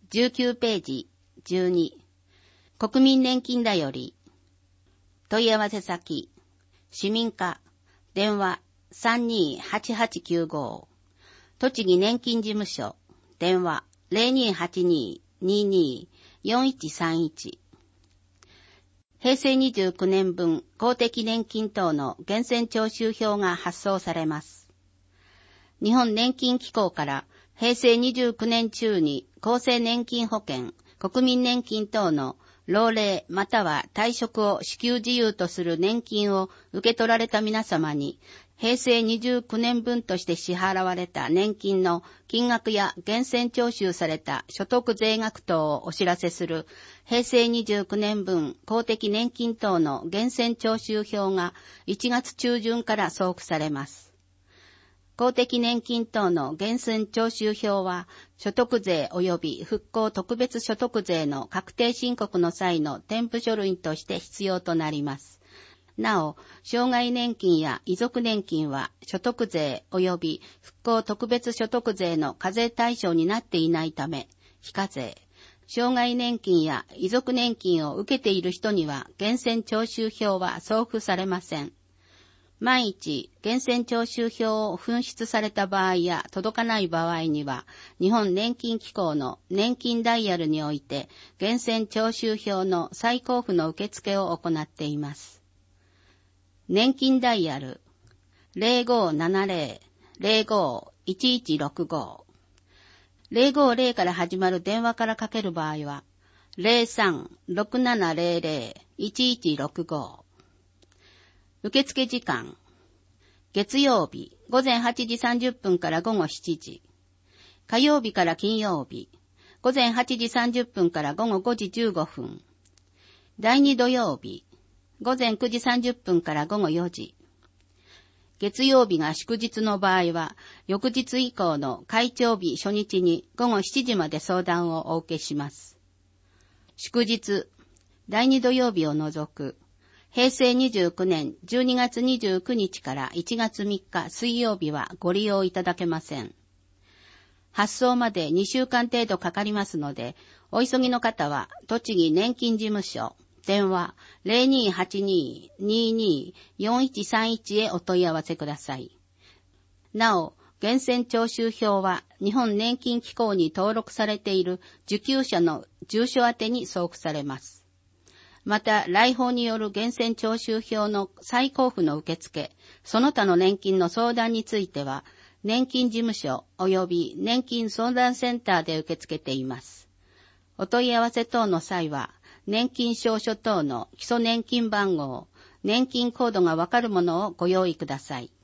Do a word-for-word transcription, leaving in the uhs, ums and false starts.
じゅうきゅうページじゅうに、国民年金だより。問い合わせ先、市民課、電話 さんにーはちはちきゅうご、栃木年金事務所、電話 ゼロにーはちにーにーにーよんいちさんいち。平成にじゅうきゅうねん分公的年金等の源泉徴収票が発送されます。日本年金機構から平成にじゅうきゅうねん中に厚生年金保険、国民年金等の老齢または退職を支給事由とする年金を受け取られた皆様に、平成にじゅうきゅうねん分として支払われた年金の金額や源泉徴収された所得税額等をお知らせする平成にじゅうきゅうねん分公的年金等の源泉徴収票がいちがつ中旬から送付されます。公的年金等の源泉徴収票は、所得税及び復興特別所得税の確定申告の際の添付書類として必要となります。なお、障害年金や遺族年金は所得税及び復興特別所得税の課税対象になっていないため、非課税。障害年金や遺族年金を受けている人には源泉徴収票は送付されません。万一、源泉徴収票を紛失された場合や届かない場合には、日本年金機構の年金ダイヤルにおいて、源泉徴収票の再交付の受付を行っています。年金ダイヤル ゼロごーななゼロ ゼロごーいちいちろくご ゼロごゼロから始まる電話からかける場合は、ゼロさんろくななゼロゼロいちいちろくご。受付時間、月曜日午前はちじさんじゅっぷんから午後しちじ、火曜日から金曜日午前はちじさんじゅっぷんから午後ごじじゅうごふん、第二土曜日午前くじさんじゅっぷんから午後よじ、月曜日が祝日の場合は、翌日以降の開帳日初日に午後しちじまで相談をお受けします。祝日、第二土曜日を除く、平成にじゅうきゅうねんじゅうにがつにじゅうくにちからいちがつみっか水曜日はご利用いただけません。発送までにしゅうかん程度かかりますので、お急ぎの方は栃木年金事務所、電話 ゼロにーはちにーにーにーよんいちさんいち へお問い合わせください。なお、源泉徴収票は日本年金機構に登録されている受給者の住所宛てに送付されます。また、来訪による源泉徴収票の再交付の受付、その他の年金の相談については、年金事務所及び年金相談センターで受け付けています。お問い合わせ等の際は、年金証書等の基礎年金番号、年金コードがわかるものをご用意ください。